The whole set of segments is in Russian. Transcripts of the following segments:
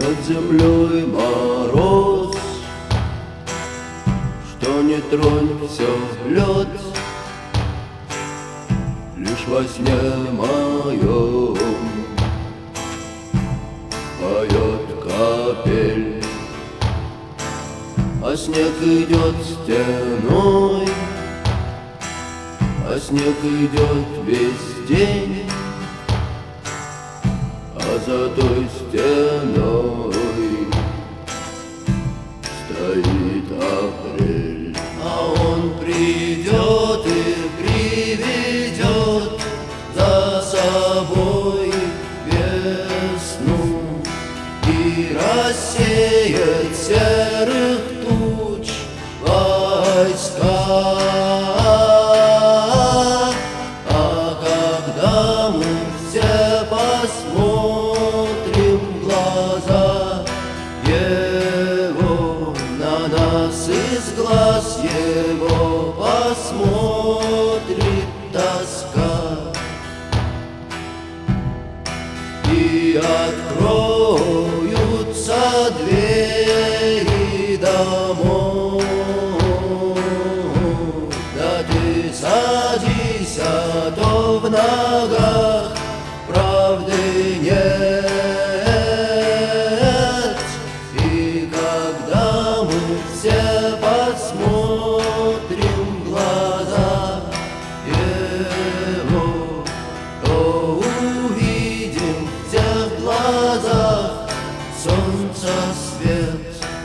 Над землей мороз, что не тронь, все лед. Лишь во сне моем поет капель, а снег идет стеной, а снег идет весь день. А за той стеной стоит апрель. А он придет и приведет за собой весну и рассеет серых туч войска. А когда мы все посмотрим в глаза его, на нас из глаз его посмотрит тоска. И откроются двери домов. Да ты садись, а то в ногах правды нет. И когда мы все посмотрим в глаза его, то увидим в тех глазах солнца свет.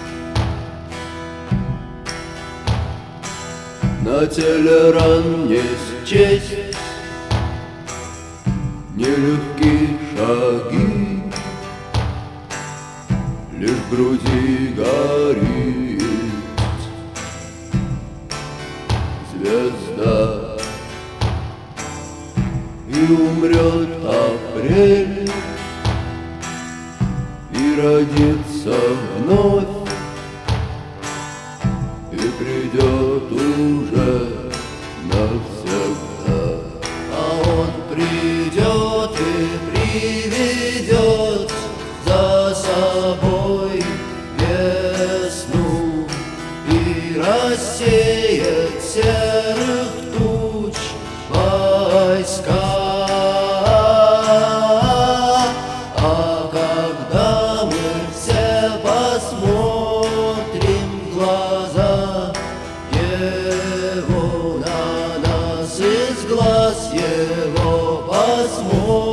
На теле ран не счесть нелегкие шаги, лишь в груди горит звезда. И умрет апрель, и родится вновь, и придет уже навсегда. А он придет и приведет за собой весну и рассеет серых туч войска. А когда мы все посмотрим в глаза его, на нас из глаз его посмотрим